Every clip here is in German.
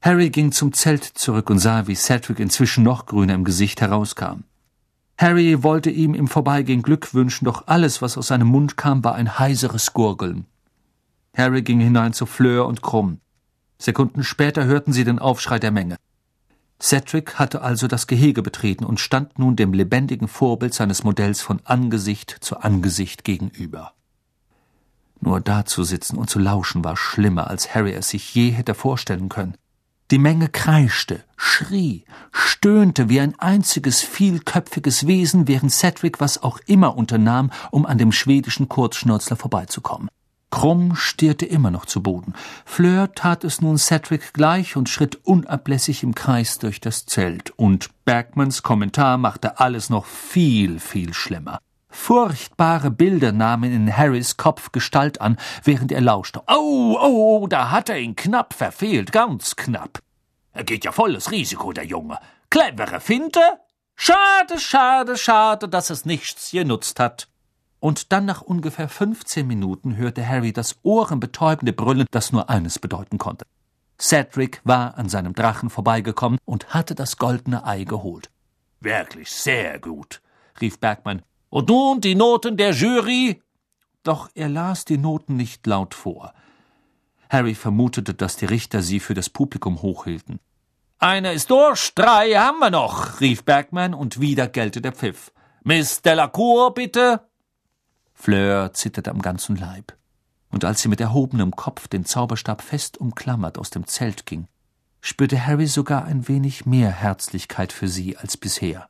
Harry ging zum Zelt zurück und sah, wie Cedric inzwischen noch grüner im Gesicht herauskam. Harry wollte ihm im Vorbeigehen Glück wünschen, doch alles, was aus seinem Mund kam, war ein heiseres Gurgeln. Harry ging hinein zu Fleur und Krumm. Sekunden später hörten sie den Aufschrei der Menge. Cedric hatte also das Gehege betreten und stand nun dem lebendigen Vorbild seines Modells von Angesicht zu Angesicht gegenüber. Nur da zu sitzen und zu lauschen war schlimmer, als Harry es sich je hätte vorstellen können. Die Menge kreischte, schrie, stöhnte wie ein einziges vielköpfiges Wesen, während Cedric was auch immer unternahm, um an dem schwedischen Kurzschnäuzler vorbeizukommen. Krumm stierte immer noch zu Boden. Fleur tat es nun Cedric gleich und schritt unablässig im Kreis durch das Zelt. Und Bergmans Kommentar machte alles noch viel, viel schlimmer. Furchtbare Bilder nahmen in Harrys Kopf Gestalt an, während er lauschte. Oh, da hat er ihn knapp verfehlt, ganz knapp. Er geht ja volles Risiko, der Junge. Clevere Finte? Schade, dass es nichts genutzt hat. Und dann nach ungefähr 15 Minuten hörte Harry das ohrenbetäubende Brüllen, das nur eines bedeuten konnte. Cedric war an seinem Drachen vorbeigekommen und hatte das goldene Ei geholt. »Wirklich sehr gut«, rief Bergman. »Und nun die Noten der Jury?« Doch er las die Noten nicht laut vor. Harry vermutete, dass die Richter sie für das Publikum hochhielten. »Einer ist durch, 3 haben wir noch«, rief Bergman, und wieder gellte der Pfiff. »Miss Delacour, bitte?« Fleur zitterte am ganzen Leib. Und als sie mit erhobenem Kopf den Zauberstab fest umklammert aus dem Zelt ging, spürte Harry sogar ein wenig mehr Herzlichkeit für sie als bisher.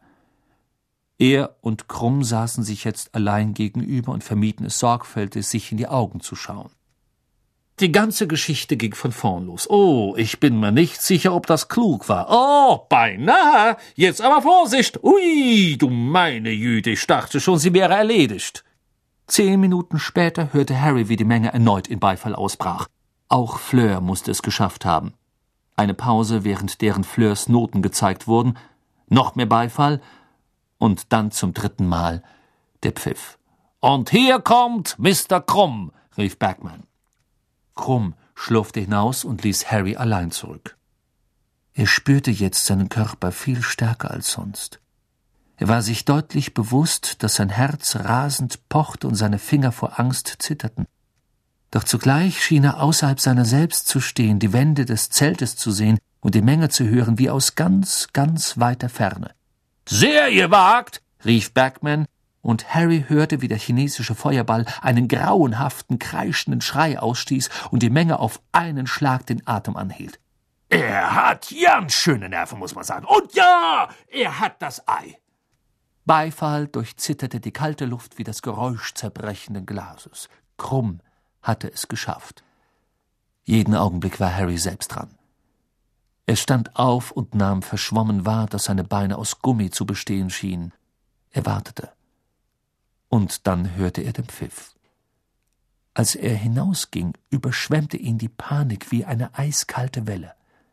Er und Krumm saßen sich jetzt allein gegenüber und vermieden es sorgfältig, sich in die Augen zu schauen. Die ganze Geschichte ging von vorn los. Oh, ich bin mir nicht sicher, ob das klug war. Oh, beinahe. Jetzt aber Vorsicht. Ui, du meine Jüde, ich dachte schon, sie wäre erledigt. 10 Minuten später hörte Harry, wie die Menge erneut in Beifall ausbrach. Auch Fleur musste es geschafft haben. Eine Pause, während deren Fleurs Noten gezeigt wurden, noch mehr Beifall und dann zum 3. Mal der Pfiff. »Und hier kommt Mr. Krumm«, rief Bergman. Krumm schlurfte hinaus und ließ Harry allein zurück. Er spürte jetzt seinen Körper viel stärker als sonst. Er war sich deutlich bewusst, dass sein Herz rasend pochte und seine Finger vor Angst zitterten. Doch zugleich schien er außerhalb seiner selbst zu stehen, die Wände des Zeltes zu sehen und die Menge zu hören wie aus ganz, ganz weiter Ferne. »Sehr gewagt«, rief Bergman, und Harry hörte, wie der chinesische Feuerball einen grauenhaften, kreischenden Schrei ausstieß und die Menge auf einen Schlag den Atem anhielt. »Er hat ganz schöne Nerven, muss man sagen. Und ja, er hat das Ei.« Beifall durchzitterte die kalte Luft wie das Geräusch zerbrechenden Glases. Krumm hatte es geschafft. Jeden Augenblick war Harry selbst dran. Er stand auf und nahm verschwommen wahr, dass seine Beine aus Gummi zu bestehen schienen. Er wartete. Und dann hörte er den Pfiff. Als er hinausging, überschwemmte ihn die Panik wie eine eiskalte Welle.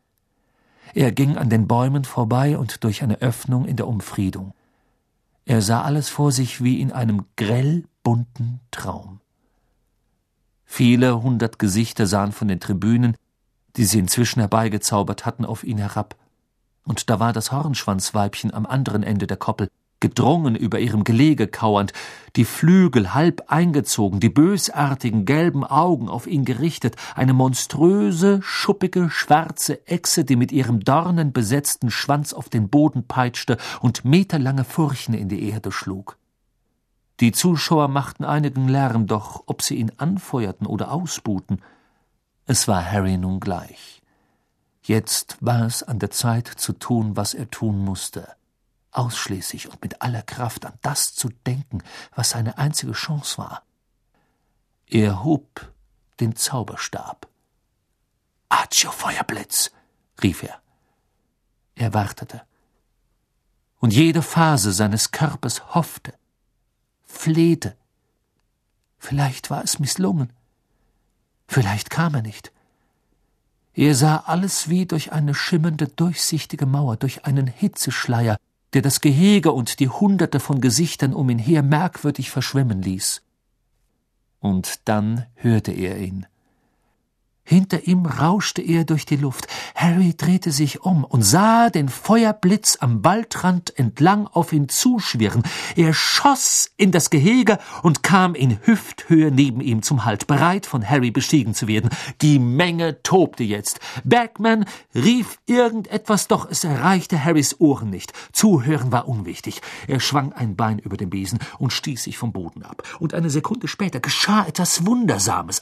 Er ging an den Bäumen vorbei und durch eine Öffnung in der Umfriedung. Er sah alles vor sich wie in einem grell bunten Traum. Viele 100 Gesichter sahen von den Tribünen, die sie inzwischen herbeigezaubert hatten, auf ihn herab. Und da war das Hornschwanzweibchen am anderen Ende der Koppel, gedrungen über ihrem Gelege kauernd, die Flügel halb eingezogen, die bösartigen gelben Augen auf ihn gerichtet, eine monströse, schuppige, schwarze Echse, die mit ihrem dornenbesetzten Schwanz auf den Boden peitschte und meterlange Furchen in die Erde schlug. Die Zuschauer machten einigen Lärm, doch ob sie ihn anfeuerten oder ausbuhten, es war Harry nun gleich. Jetzt war es an der Zeit zu tun, was er tun musste. Ausschließlich und mit aller Kraft an das zu denken, was seine einzige Chance war. Er hob den Zauberstab. »Accio, Feuerblitz«, rief er. Er wartete. Und jede Phase seines Körpers hoffte, flehte. Vielleicht war es misslungen. Vielleicht kam er nicht. Er sah alles wie durch eine schimmernde, durchsichtige Mauer, durch einen Hitzeschleier, der das Gehege und die Hunderte von Gesichtern um ihn her merkwürdig verschwimmen ließ. Und dann hörte er ihn. Hinter ihm rauschte er durch die Luft. Harry drehte sich um und sah den Feuerblitz am Waldrand entlang auf ihn zuschwirren. Er schoss in das Gehege und kam in Hüfthöhe neben ihm zum Halt, bereit, von Harry bestiegen zu werden. Die Menge tobte jetzt. Bagman rief irgendetwas, doch es erreichte Harrys Ohren nicht. Zuhören war unwichtig. Er schwang ein Bein über den Besen und stieß sich vom Boden ab. Und eine Sekunde später geschah etwas Wundersames.